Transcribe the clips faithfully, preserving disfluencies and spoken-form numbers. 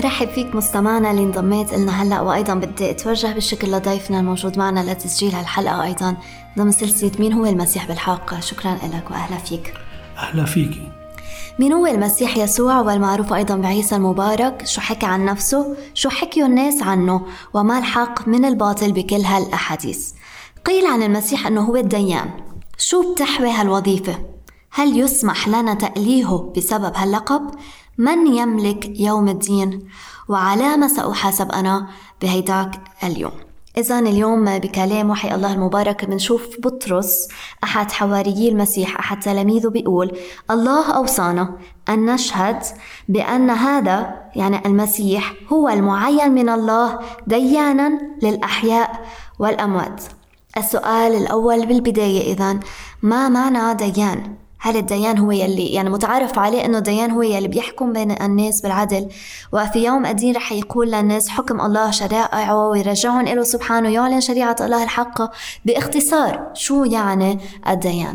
برحب فيك مستمعنا اللي انضميت لنا هلأ، وأيضا بدي أتوجه بالشكل لضيفنا الموجود معنا لتسجيل هالحلقة أيضا ضمن سلسلة مين هو المسيح بالحق. شكرا لك وأهلا فيك. أهلا فيك. مين هو المسيح يسوع والمعروف أيضا بعيسى المبارك؟ شو حكى عن نفسه؟ شو حكيوا الناس عنه؟ وما الحق من الباطل بكل هالأحاديث؟ قيل عن المسيح أنه هو الديان. شو بتحوي هالوظيفة؟ هل يسمح لنا تأليهه بسبب هاللقب؟ من يملك يوم الدين؟ وعلى ما سأحاسب أنا بهيداك اليوم. إذن اليوم بكلام وحي الله المبارك بنشوف بطرس أحد حواريي المسيح أحد تلاميذه بيقول: الله أوصانا أن نشهد بأن هذا يعني المسيح هو المعين من الله ديانا للأحياء والأموات. السؤال الأول بالبداية إذن، ما معنى ديان؟ هل الديان هو يلي يعني متعارف عليه أنه الديان هو يلي بيحكم بين الناس بالعدل، وفي يوم الدين رح يقول للناس حكم الله شرائعه ويرجعهم إله سبحانه ويعلن شريعة الله الحق؟ باختصار شو يعني الديان؟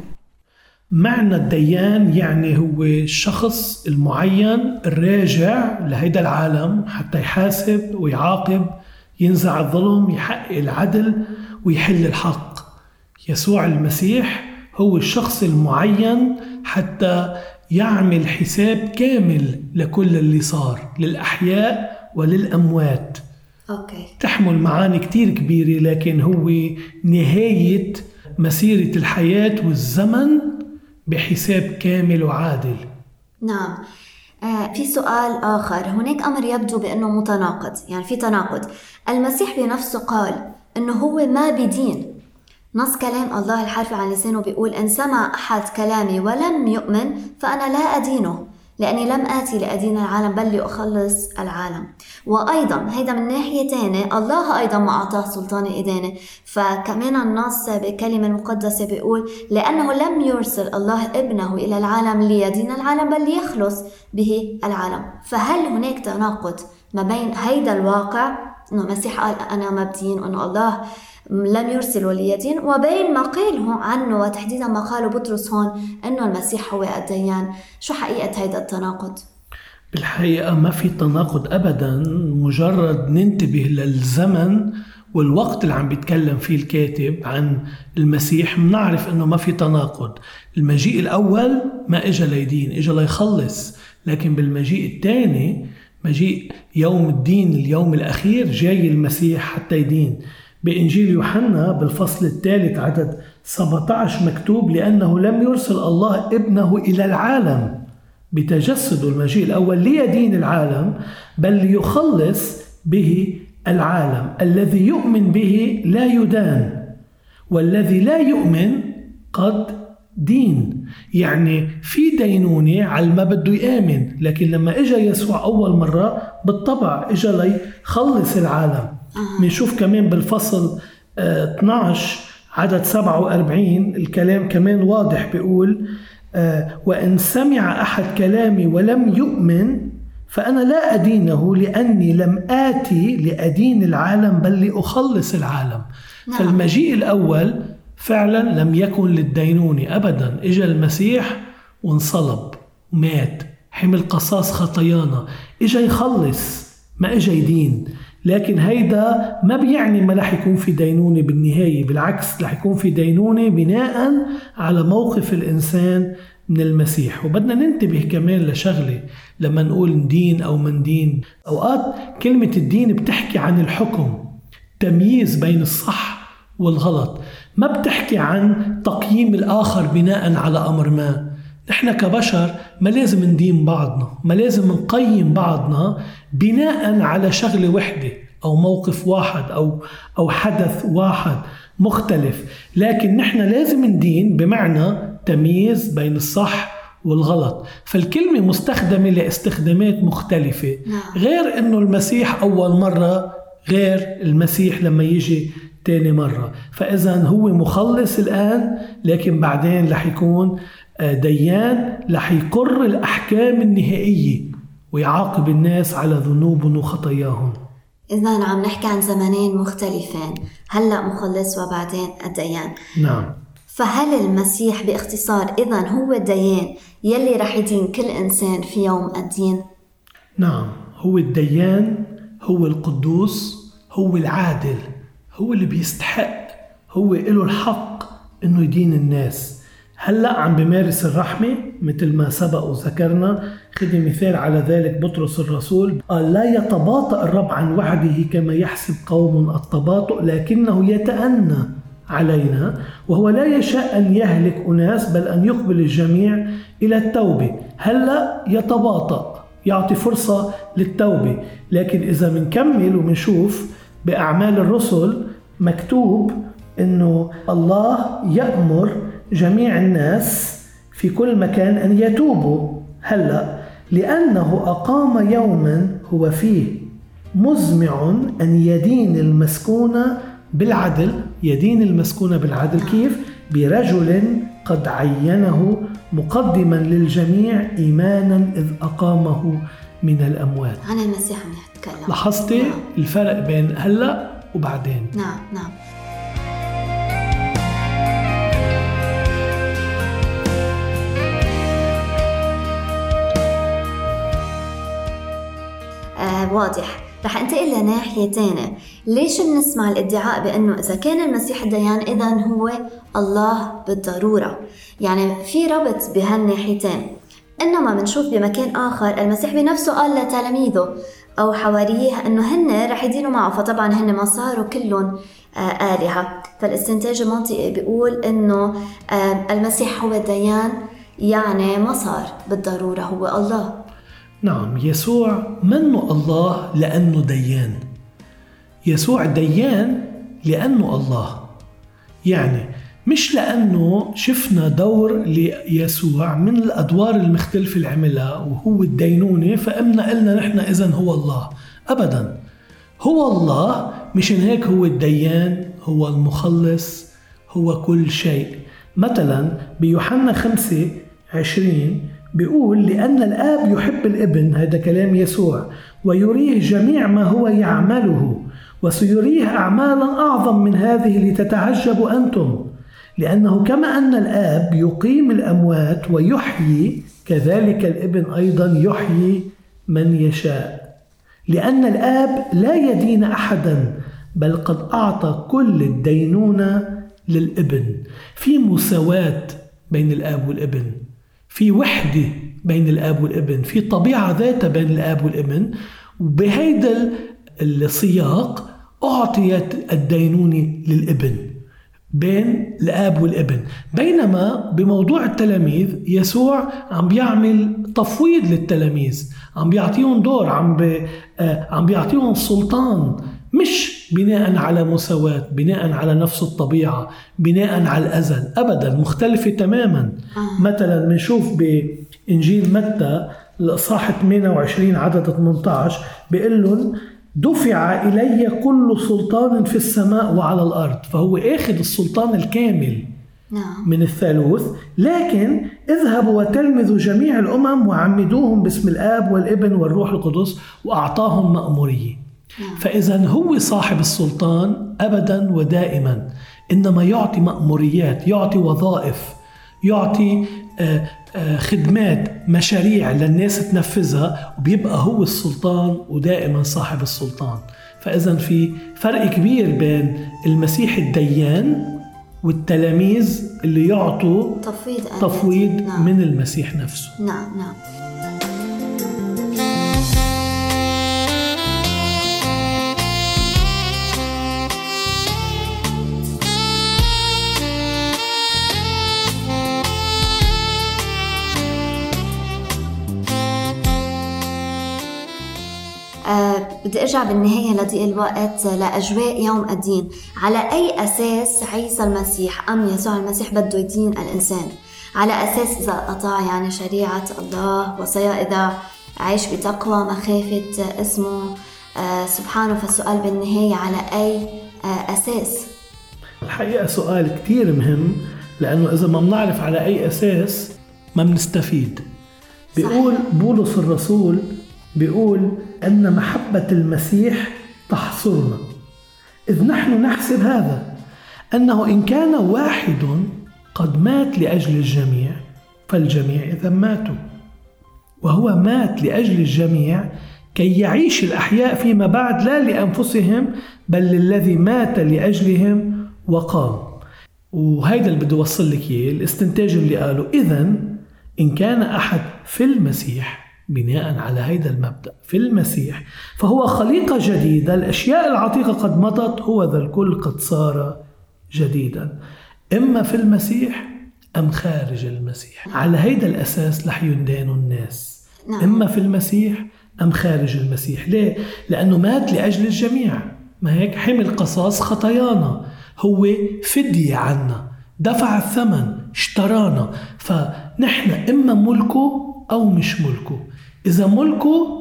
معنى الديان يعني هو الشخص المعين الراجع لهيدا العالم حتى يحاسب ويعاقب، ينزع الظلم، يحقق العدل ويحل الحق. يسوع المسيح هو الشخص المعين حتى يعمل حساب كامل لكل اللي صار، للأحياء وللأموات. أوكي. تحمل معاني كتير كبيرة، لكن هو نهاية مسيرة الحياة والزمن بحساب كامل وعادل. نعم. آه في سؤال آخر، هناك أمر يبدو بأنه متناقض، يعني في تناقض. المسيح بنفسه قال أنه هو ما بدين. نص كلام الله الحرفي عن لسانه بيقول: إن سمع أحد كلامي ولم يؤمن فأنا لا أدينه، لأني لم آتي لأدين العالم بل لأخلص العالم. وأيضا هيدا من ناحية تانية الله أيضا ما أعطاه سلطان الإدانة، فكمان النص بكلمة المقدسة بيقول: لأنه لم يرسل الله ابنه إلى العالم ليدين العالم بل ليخلص به العالم. فهل هناك تناقض ما بين هيدا الواقع أنه المسيح قال أنا ما بدين وأنه الله لم يرسلوا ليدين، وبين ما قاله عنه وتحديدا ما قاله بطرس هون أنه المسيح هو الديان؟ شو حقيقة هيدا التناقض؟ بالحقيقة ما في تناقض أبدا، مجرد ننتبه للزمن والوقت اللي عم بيتكلم فيه الكاتب عن المسيح بنعرف أنه ما في تناقض. المجيء الأول ما إجا ليدين، إجا ليخلص، لكن بالمجيء الثاني مجيء يوم الدين اليوم الأخير جاي المسيح حتى يدين. بإنجيل يوحنا بالفصل الثالث عدد سبعة عشر مكتوب: لأنه لم يرسل الله ابنه إلى العالم بتجسد المجيء الأول ليدين العالم بل ليخلص به العالم. الذي يؤمن به لا يدان، والذي لا يؤمن قد دين. يعني في دينونة على ما بده يآمن، لكن لما إجا يسوع أول مرة بالطبع إجا ليخلص العالم. بنشوف كمان بالفصل اثني عشر عدد سبعة وأربعين الكلام كمان واضح، بيقول: وإن سمع أحد كلامي ولم يؤمن فأنا لا أدينه، لأني لم آتي لأدين العالم بل لأخلص العالم. نعم. فالمجيء الأول فعلا لم يكن للدينونة أبدا، إجا المسيح وانصلب ومات، حمل قصاص خطايانا، إجا يخلص ما إجا يدين. لكن هيدا ما بيعني ما رح يكون في دينونة بالنهاية، بالعكس رح يكون في دينونة بناء على موقف الإنسان من المسيح. وبدنا ننتبه كمان لشغلة لما نقول دين أو من دين. أوقات كلمة الدين بتحكي عن الحكم، تمييز بين الصح والغلط، ما بتحكي عن تقييم الآخر بناء على أمر ما. نحن كبشر ما لازم ندين بعضنا، ما لازم نقيم بعضنا بناء على شغلة وحدة أو موقف واحد أو أو حدث واحد مختلف، لكن نحن لازم ندين بمعنى تمييز بين الصح والغلط. فالكلمة مستخدمة لاستخدامات مختلفة، غير إنه المسيح أول مرة غير المسيح لما يجي تاني مرة. فإذا هو مخلص الآن، لكن بعدين رح يكون ديان، رح يقر الأحكام النهائية ويعاقب الناس على ذنوبهم وخطاياهم. إذن عم نحكي عن زمنين مختلفين، هلأ مخلص وبعدين الديان. نعم. فهل المسيح باختصار إذن هو الديان يلي رح يدين كل إنسان في يوم الدين؟ نعم، هو الديان، هو القدوس، هو العادل، هو اللي بيستحق، هو له الحق إنه يدين الناس. هلأ عم بمارس الرحمة مثل ما سبق وذكرنا. خذي مثال على ذلك بطرس الرسول قال: لا يتباطأ الرب عن وعده كما يحسب قوم التباطؤ، لكنه يتأنى علينا، وهو لا يشاء أن يهلك أناس بل أن يقبل الجميع إلى التوبة. هلأ يتباطأ، يعطي فرصة للتوبة. لكن إذا منكمل ومنشوف بأعمال الرسل مكتوب إنه الله يأمر جميع الناس في كل مكان أن يتوبوا. هلأ لأنه أقام يوما هو فيه مزمع أن يدين المسكونة بالعدل. يدين المسكونة بالعدل كيف؟ برجل قد عينه مقدما للجميع إيمانا إذ أقامه من الأموات. عن المسيح عم يتكلم. لاحظتي نعم. الفرق بين هلأ وبعدين. نعم نعم. آه واضح. رح انتقل لناحية تانية. ليش بنسمع الادعاء بأنه إذا كان المسيح الديان إذن هو الله بالضرورة؟ يعني في ربط بهالناحيتين. إنما منشوف بمكان آخر المسيح بنفسه قال لتلاميذه أو حواريه أنه هن رح يدينوا معه، فطبعا هن ما صاروا كلهم آه آلهة. فالاستنتاج المنطقي بيقول أنه آه المسيح هو الديان، يعني ما صار بالضرورة هو الله. نعم، يسوع منه الله لأنه ديان. يسوع ديان لأنه الله، يعني مش لأنه شفنا دور ليسوع من الأدوار المختلفة اللي عملها وهو الدينونة فأمنا قلنا نحن إذن هو الله. أبدا، هو الله، مشان هيك هو الديان، هو المخلص، هو كل شيء. مثلا بيوحنا خمسة عشرين بيقول: لأن الآب يحب الابن، هذا كلام يسوع، ويريه جميع ما هو يعمله، وسيريه أعمالا أعظم من هذه لتتعجبوا أنتم، لأنه كما أن الآب يقيم الأموات ويحيي، كذلك الابن أيضا يحيي من يشاء. لأن الآب لا يدين أحدا بل قد أعطى كل الدينونة للابن. في مساواة بين الآب والابن، في وحدة بين الآب والابن، في طبيعة ذاتها بين الآب والابن. وبهيدا السياق أعطيت الدينونة للابن بين الآب والابن. بينما بموضوع التلاميذ يسوع عم بيعمل تفويض للتلاميذ، عم بيعطيهم دور، عم, بي عم بيعطيهم سلطان، مش بناء على مساواة، بناء على نفس الطبيعة، بناء على الأزل. أبدا، مختلفة تماما. آه. مثلا منشوف بإنجيل متى الإصحاح ثمانية وعشرين عدد ثمانية عشر بيقول لهم: دفع إلي كل سلطان في السماء وعلى الأرض. فهو أخذ السلطان الكامل نعم. من الثالوث. لكن اذهبوا وتلمذوا جميع الأمم وعمدوهم باسم الآب والابن والروح القدس، وأعطاهم مأمورية. فإذا هو صاحب السلطان أبدا ودائما، إنما يعطي مأموريات، يعطي وظائف، يعطي خدمات، مشاريع للناس تنفذها، وبيبقى هو السلطان ودائما صاحب السلطان. فإذا في فرق كبير بين المسيح الديان والتلاميذ اللي يعطوا تفويض, تفويض نعم. من المسيح نفسه. نعم نعم. أه بدي أرجع بالنهاية لضيق الوقت لأجواء يوم الدين. على أي أساس عيسى المسيح أم يسوع المسيح بده يدين الإنسان؟ على أساس إذا أطاع يعني شريعة الله وصايا، إذا عايش بتقوى مخافة اسمه أه سبحانه. فالسؤال بالنهاية على أي أه أساس؟ الحقيقة سؤال كتير مهم، لأنه إذا ما بنعرف على أي أساس ما بنستفيد. بيقول بولس الرسول، بيقول أن محبة المسيح تحصرنا، إذ نحن نحسب هذا أنه إن كان واحد قد مات لأجل الجميع فالجميع إذا ماتوا، وهو مات لأجل الجميع كي يعيش الأحياء فيما بعد لا لأنفسهم بل للذي مات لأجلهم وقام. وهيدا اللي بدي أوصل لك إياه الاستنتاج اللي قاله. إذن إن كان أحد في المسيح، بناء على هيدا المبدأ في المسيح، فهو خليقة جديدة، الأشياء العتيقة قد مضت، هو ذا الكل قد صار جديدا. إما في المسيح أم خارج المسيح. على هيدا الأساس رح يندانوا الناس. نعم. إما في المسيح أم خارج المسيح. ليه؟ لأنه مات لأجل الجميع، ما هيك؟ حمل قصاص خطايانا، هو فدية عنا، دفع الثمن، اشترانا. فنحن إما ملكه أو مش ملكه. إذا ملكه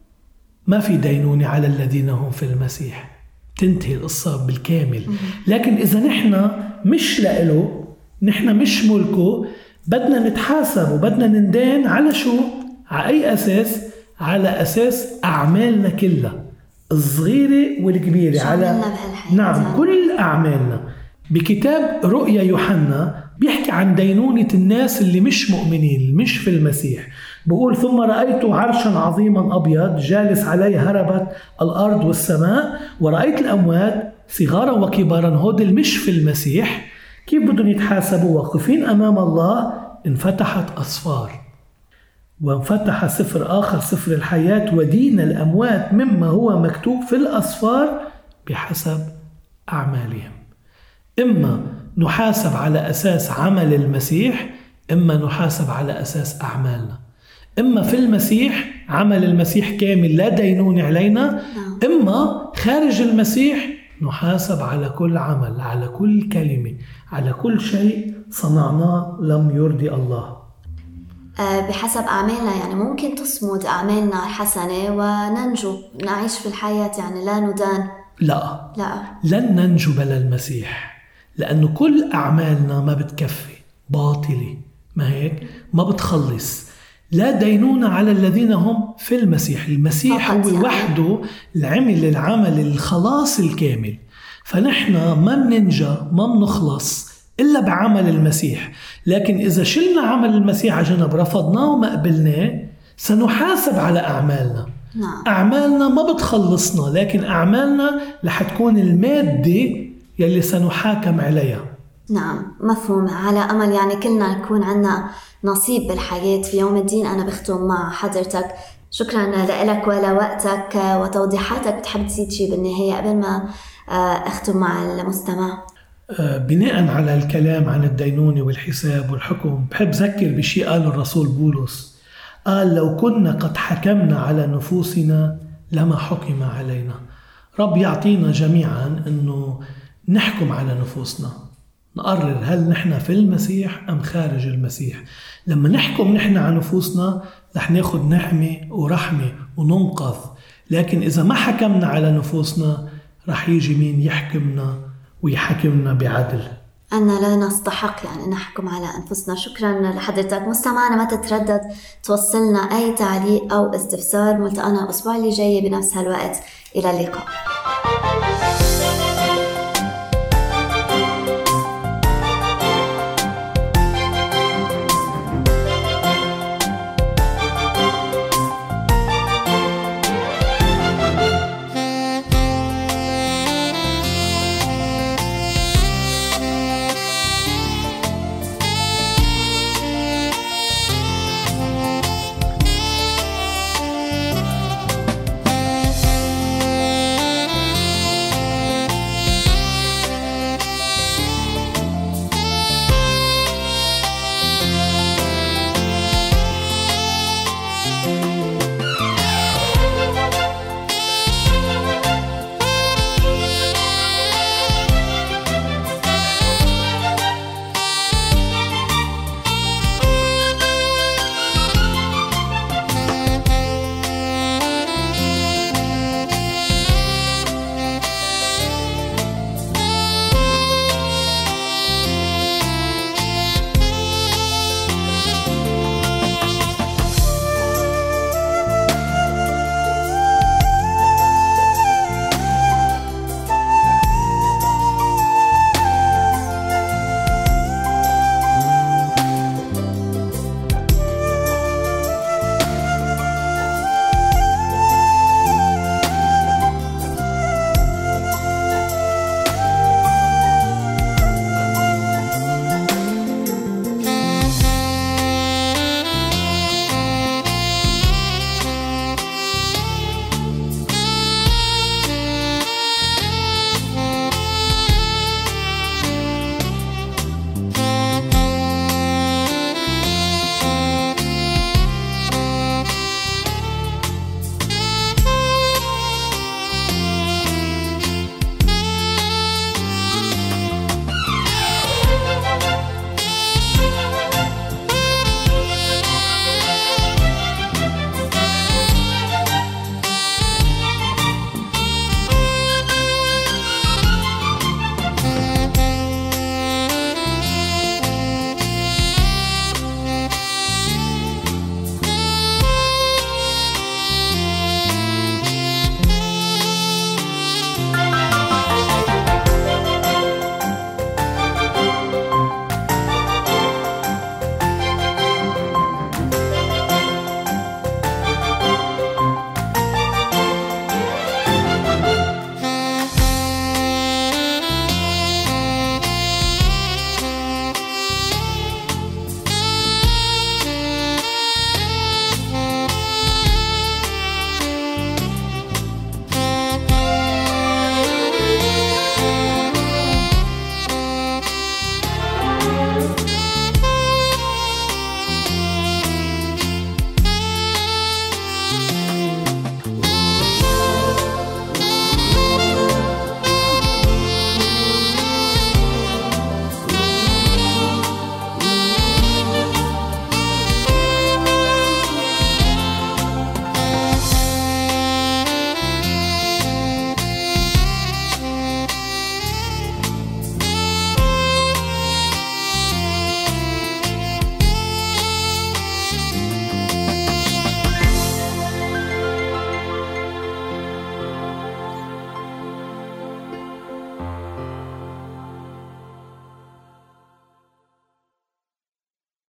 ما في دينونة على الذين هم في المسيح، تنتهي القصة بالكامل. لكن إذا نحن مش لإله، نحن مش ملكه، بدنا نتحاسب وبدنا نندان على شو؟ على أي أساس؟ على أساس أعمالنا كلها الصغيرة والكبيرة، على نعم كل أعمالنا. بكتاب رؤيا يوحنا بيحكي عن دينونة الناس اللي مش مؤمنين، مش في المسيح. بقول ثم رأيت عرشا عظيما أبيض جالس عليه هربت الأرض والسماء، ورأيت الأموات صغارا وكبارا، هودل مش في المسيح، كيف بدهم يتحاسبوا؟ واقفين أمام الله. انفتحت أصفار، وانفتح سفر آخر، سفر الحياة، ودين الأموات مما هو مكتوب في الأصفار بحسب أعمالهم. إما نحاسب على أساس عمل المسيح، إما نحاسب على أساس أعمالنا. إما في المسيح عمل المسيح كامل لا دينون علينا، إما خارج المسيح نحاسب على كل عمل، على كل كلمة، على كل شيء صنعناه لم يرضي الله. بحسب أعمالنا يعني ممكن تصمد أعمالنا الحسنة وننجو، نعيش في الحياة يعني لا ندان. لا لا لن ننجو بلا المسيح، لأنه كل أعمالنا ما بتكفي، باطلة، ما هيك؟ ما بتخلص. لا دينون على الذين هم في المسيح. المسيح هو يعني وحده العمل العمل الخلاص الكامل. فنحن ما بننجى ما بنخلص إلا بعمل المسيح. لكن إذا شلنا عمل المسيح على جنب، رفضناه وما قبلناه، سنحاسب على أعمالنا. نعم. أعمالنا ما بتخلصنا، لكن أعمالنا رح تكون المادة يلي سنحاكم عليها. نعم مفهوم. على أمل يعني كلنا نكون عنا نصيب بالحياة في يوم الدين. أنا بختم مع حضرتك، شكرا لك ولوقتك وتوضيحاتك. بتحب تزيد شيء بالنهاية قبل ما أختم مع المستمع؟ بناء على الكلام عن الدينونة والحساب والحكم، بحب ذكر بشيء قال الرسول بولس. قال لو كنا قد حكمنا على نفوسنا لما حكم علينا. رب يعطينا جميعا أنه نحكم على نفوسنا، نقرر هل نحن في المسيح أم خارج المسيح. لما نحكم نحن على نفوسنا رح ناخد نعمة ورحمة وننقذ. لكن إذا ما حكمنا على نفوسنا رح يجي مين يحكمنا ويحكمنا بعدل. أننا لا نستحق يعني نحكم على أنفسنا. شكرا لحضرتك. مستمعنا ما تتردد توصلنا أي تعليق أو استفسار. ملتقانا الأسبوع اللي جاي بنفس هالوقت. إلى اللقاء.